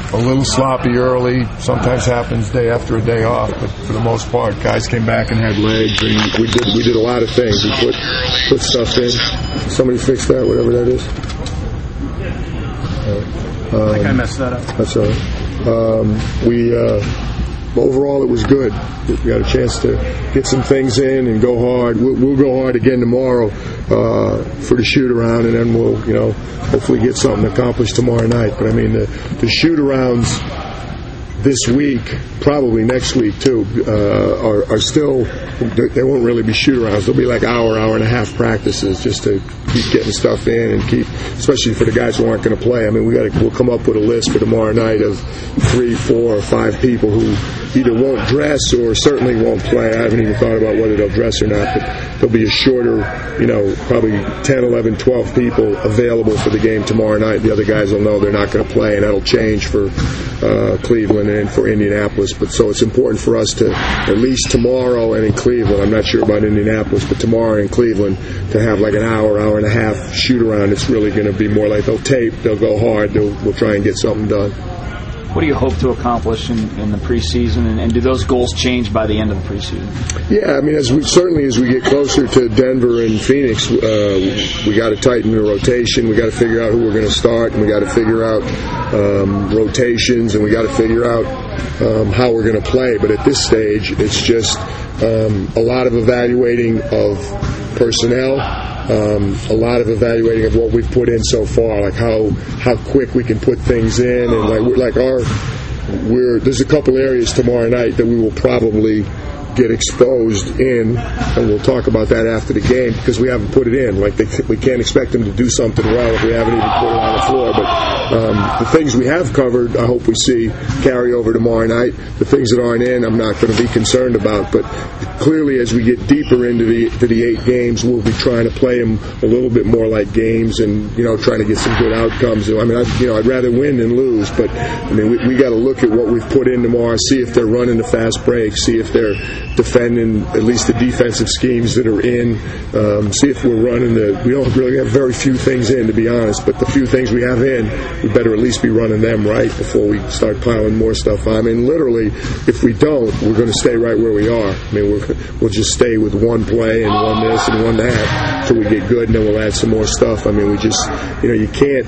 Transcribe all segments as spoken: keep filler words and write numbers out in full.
a little sloppy early. Sometimes happens day after a day off, but for the most part, guys came back and had legs, and we did we did a lot of things. We put put stuff in. Somebody fix that, whatever that is. Um, I think I messed that up. That's all right. Um, we. Uh, Overall, it was good. We got a chance to get some things in and go hard. We'll, we'll go hard again tomorrow uh, for the shoot-around, and then we'll, you know, hopefully get something accomplished tomorrow night. But, I mean, the, the shoot-arounds this week, probably next week, too, uh, are, are still, they won't really be shoot-arounds. They'll be like hour, hour and a half practices just to keep getting stuff in and keep, especially for the guys who aren't going to play. I mean, we got to, we'll come up with a list for tomorrow night of three, four, or five people who either won't dress or certainly won't play. I haven't even thought about whether they'll dress or not, but there'll be a shorter, you know, probably ten, eleven, twelve people available for the game tomorrow night. The other guys will know they're not going to play, and that'll change for uh, Cleveland and for Indianapolis. But so it's important for us to, at least tomorrow and in Cleveland, I'm not sure about Indianapolis, but tomorrow in Cleveland, to have like an hour, hour and a half shoot around. It's really going to be more like they'll tape, they'll go hard, they'll, we'll try and get something done. What do you hope to accomplish in, in the preseason, and, and do those goals change by the end of the preseason? Yeah, I mean, as we certainly as we get closer to Denver and Phoenix, uh, we got to tighten the rotation. We got to figure out who we're going to start, and we got to figure out um, rotations, and we got to figure out um, how we're going to play. But at this stage, it's just um, a lot of evaluating of personnel. Um, a lot of evaluating of what we've put in so far, like how how quick we can put things in, and like we're, like our we're there's a couple areas tomorrow night that we will probably get exposed in, and we'll talk about that after the game because we haven't put it in. Like they, we can't expect them to do something well if we haven't even put it on the floor. But um, the things we have covered, I hope we see carry over tomorrow night. The things that aren't in, I'm not going to be concerned about. But clearly, as we get deeper into the to the eight games, we'll be trying to play them a little bit more like games, and you know, trying to get some good outcomes. I mean, I, you know, I'd rather win than lose, but I mean, we, we got to look at what we've put in tomorrow, see if they're running the fast break, see if they're defending at least the defensive schemes that are in, um, see if we're running the, we don't really have very few things in, to be honest, but the few things we have in, we better at least be running them right before we start piling more stuff on. I mean, literally, if we don't, we're going to stay right where we are. I mean, we're, we'll just stay with one play and one this and one that until we get good, and then we'll add some more stuff. I mean, we just, you know, you can't,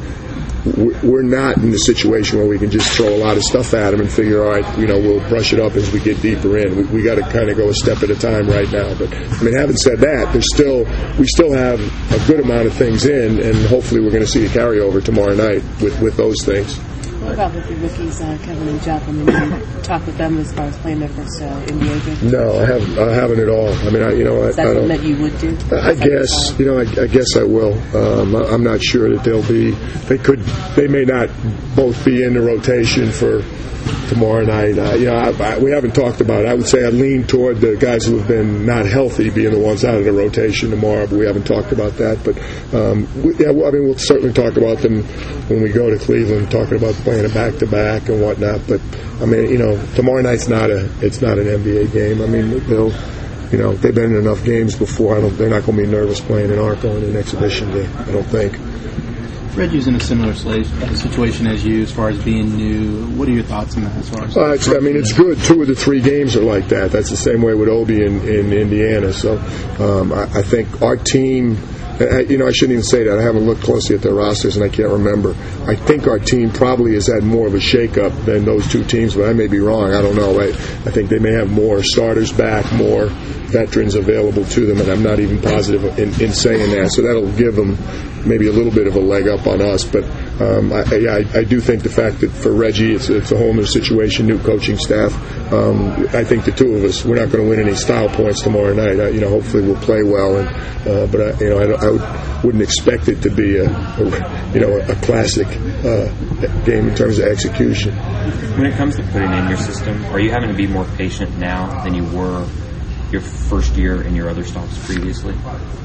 we're not in the situation where we can just throw a lot of stuff at them and figure, all right, you know, we'll brush it up as we get deeper in. We, we got to kind of go a step at a time right now. But I mean, having said that, there's still we still have a good amount of things in, and hopefully we're going to see a carryover tomorrow night with, with those things. What about with the rookies, uh, Kevin and Jeff? I mean, you talk with them as far as playing their first uh, N B A game? No, I haven't. I haven't at all. I mean, I, you know, I, Is that I don't. That you would do? I guess, you know, I, I guess I will. Um, I, I'm not sure that they'll be. They could. They may not both be in the rotation for tomorrow night. Uh, you know, I, I, we haven't talked about it. I would say I lean toward the guys who have been not healthy being the ones out of the rotation tomorrow, but we haven't talked about that. But um, we, yeah, well, I mean, we'll certainly talk about them when we go to Cleveland, talking about playing a back-to-back and whatnot. But I mean, you know, tomorrow night's not a it's not an N B A game. I mean, they'll. You know, they've been in enough games before. I don't. They're not going to be nervous playing in Arco in an exhibition game. I don't think. Reggie's in a similar situation as you as far as being new. What are your thoughts on that as far as? Uh, it's, I mean, it's good. Two of the three games are like that. That's the same way with Obi in, in Indiana. So um, I, I think our team, I, you know, I shouldn't even say that. I haven't looked closely at their rosters, and I can't remember. I think our team probably has had more of a shakeup than those two teams, but I may be wrong. I don't know. I, I think they may have more starters back, more veterans available to them, and I'm not even positive in, in saying that. So that'll give them maybe a little bit of a leg up on us. But um, I, I, I do think the fact that for Reggie it's, it's a whole new situation, new coaching staff. Um, I think the two of us, we're not going to win any style points tomorrow night. I, you know, hopefully we'll play well, and uh, but I, you know, I, I would, wouldn't expect it to be a, a you know a classic uh, game in terms of execution. When it comes to putting in your system, are you having to be more patient now than you were your first year and your other stops previously?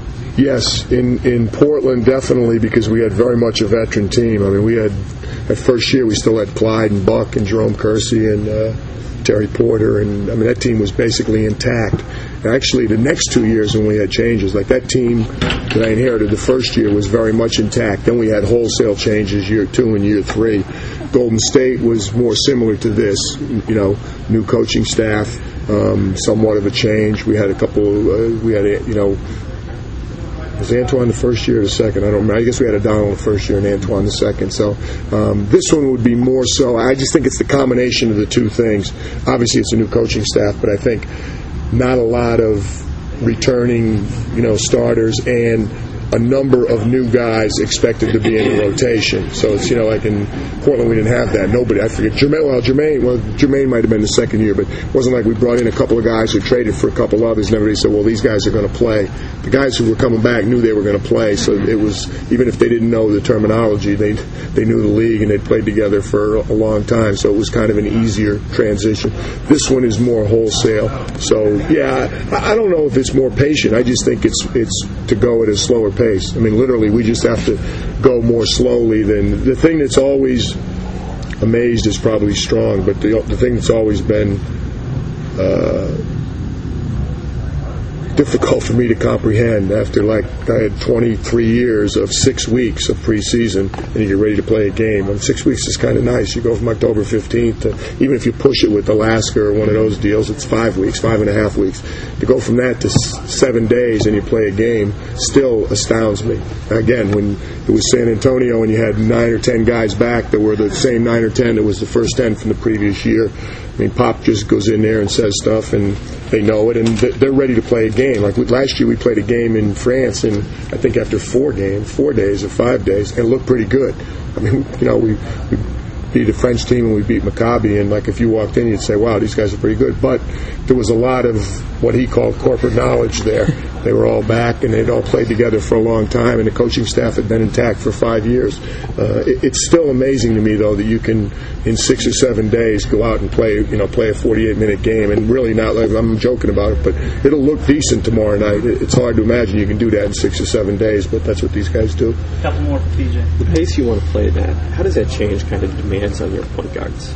Yes, in, in Portland, definitely, because we had very much a veteran team. I mean, we had, at first year, we still had Clyde and Buck and Jerome Kersey and uh, Terry Porter, and I mean, that team was basically intact. And actually, the next two years when we had changes, like that team that I inherited the first year was very much intact. Then we had wholesale changes year two and year three. Golden State was more similar to this. You know, new coaching staff, um, somewhat of a change. We had a couple. Uh, we had a, you know. Was Antoine the first year or the second? I don't remember. I guess we had O'Donnell the first year and Antoine the second. So um, this one would be more so. I just think it's the combination of the two things. Obviously, it's a new coaching staff, but I think not a lot of returning, you know, starters and a number of new guys expected to be in the rotation. So it's, you know, like in Portland we didn't have that. Nobody, I forget. Jermaine, well, Jermaine, well, Jermaine might have been the second year, but it wasn't like we brought in a couple of guys who traded for a couple others and everybody said, well, these guys are going to play. The guys who were coming back knew they were going to play, so it was, even if they didn't know the terminology, they they knew the league and they'd played together for a long time, so it was kind of an easier transition. This one is more wholesale. So, yeah, I, I don't know if it's more patient. I just think it's it's to go at a slower pace. I mean, literally, we just have to go more slowly than the thing that's always amazed is probably strong, but the the thing that's always been uh, difficult for me to comprehend after, like, I had twenty-three years of six weeks of preseason and you get ready to play a game. And six weeks is kind of nice. You go from October fifteenth to, even if you push it with Alaska or one of those deals, it's five weeks, five and a half weeks. To go from that to s- seven days and you play a game still astounds me. Again, when it was San Antonio and you had nine or ten guys back that were the same nine or ten that was the first ten from the previous year, I mean, Pop just goes in there and says stuff, and they know it, and they're ready to play a game. Like last year, we played a game in France, and I think after four games, four days or five days, and it looked pretty good. I mean, you know, we, we beat a French team and we beat Maccabi, and like if you walked in, you'd say, wow, these guys are pretty good. But there was a lot of what he called corporate knowledge there. They were all back, and they'd all played together for a long time, and the coaching staff had been intact for five years. Uh, it, it's still amazing to me, though, that you can, in six or seven days, go out and play, you know, play a forty-eight minute game, and really not like I'm joking about it, but it'll look decent tomorrow night. It, it's hard to imagine you can do that in six or seven days, but that's what these guys do. A couple more for P J. The pace you want to play at, how does that change kind of demands on your point guards?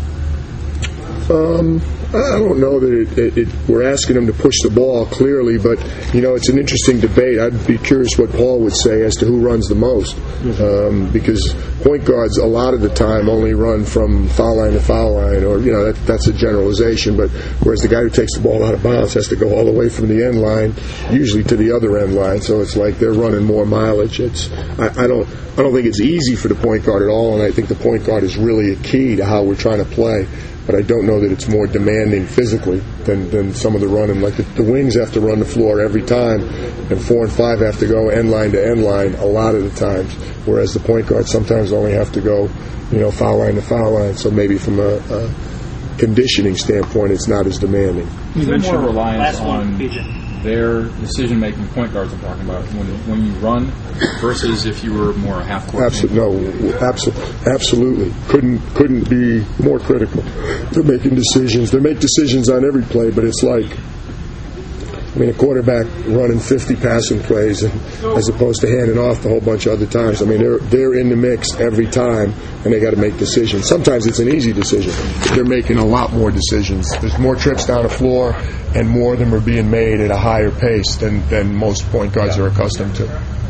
Um, I don't know that it, it, it, we're asking them to push the ball clearly, but you know, it's an interesting debate. I'd be curious what Paul would say as to who runs the most, um, because point guards a lot of the time only run from foul line to foul line, or you know, that, that's a generalization. But whereas the guy who takes the ball out of bounds has to go all the way from the end line, usually to the other end line. So it's like they're running more mileage. It's I, I don't I don't think it's easy for the point guard at all, and I think the point guard is really a key to how we're trying to play. But I don't know that it's more demanding physically than, than some of the running. Like the, the wings have to run the floor every time, and four and five have to go end line to end line a lot of the times, whereas the point guards sometimes only have to go, you know, foul line to foul line. So maybe from a, a conditioning standpoint, it's not as demanding. You mentioned more reliance Last one, on P J. their decision-making point guards I'm talking about when when you run versus if you were more a half-court. Absolutely, no, absolutely, absolutely. Couldn't couldn't be more critical. They're making decisions. They make decisions on every play, but it's like, I mean, a quarterback running fifty passing plays and, as opposed to handing off the whole bunch of other times. I mean, they're they're in the mix every time, and they got to make decisions. Sometimes it's an easy decision, but they're making a lot more decisions. There's more trips down the floor, and more of them are being made at a higher pace than, than most point guards are accustomed to.